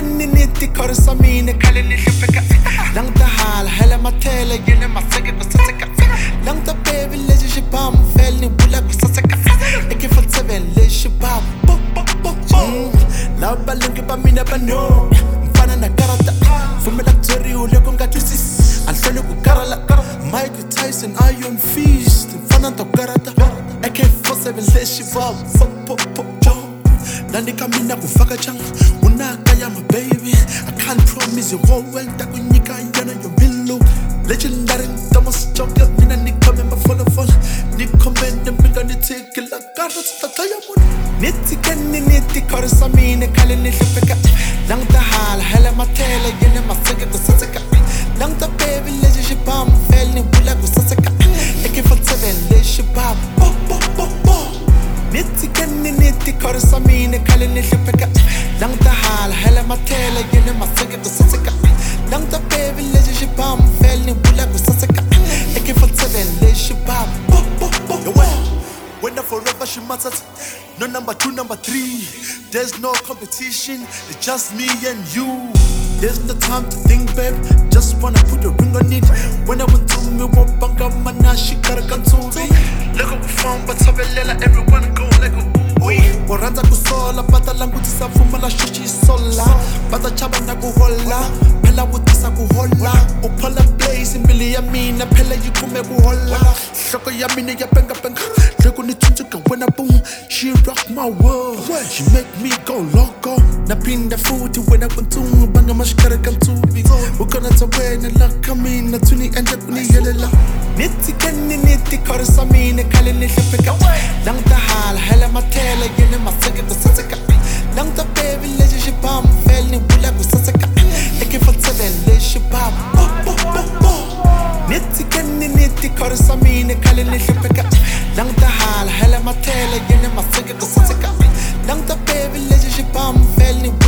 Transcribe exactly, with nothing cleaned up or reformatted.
kenni nitti korsa mine kale ni hlippeka lang ta hala hela mathele yene maseke kusaseka lang ta baby leje shibam fel ni bula kusaseka eke forty-seven le shibam la balungi ba mina bano mfana na karata fumela tori uleko ngatwisisi alhlele ku karala Mike Tyson Iron Fist mfana to karata A K forty-seven le shibam Nandi kamina kufaka changa Unaka ya my baby I can't promise you whole world Takunyika yana yo milu Legendary Thomas Joker Mina nikame mafolo fola Nikome neminga nitiki la Garro tata ya muna Niti keni niti korsa mine Kali nilipeka Lang ta hala hela matele Yene maseke kusaseka Lang ta baby leje shibam Fel ni bula kusaseka A K forty-seven le shibam Bo bo bo bo Niti kenni niti korsa mine kale ni hlippeka lang ta hala hela mathele yene maseke kusaseka lang ta baby leje shibam fel ni bula kusaseka A K forty-seven le shibam bo bo bo bo when I forever she matters no number two number three there's no competition it's just me and you there's no time to think babe just wanna put a ring on it when I went to me wabanga mana shikara kansuri lego kufamba batsabelela everyone go lego we waranza kusola bata langu tisafumala shishi sola bata chaba na kuhola phela wutisa kuhola uphola blaze imbili ya mina phela yikume kuhola hloko ya mina ya penga penga lego nitsunzuka when I boom she rock my world she make me go loco napinda futhi when I went to banga mashikara kantubi ukona tawena la kamina tuni enda kuniyelela niti kenni niti korsa mine kale ni hlippeka lang ta hala hela mathele yene maseke kusaseka lang ta baby leje shibam fel ni bula kusaseka A K forty-seven le shibam bo bo bo bo niti kenni niti korsa mine kale ni hlippeka lang ta hala hela mathele yene maseke kusaseka lang ta baby leje shibam fel ni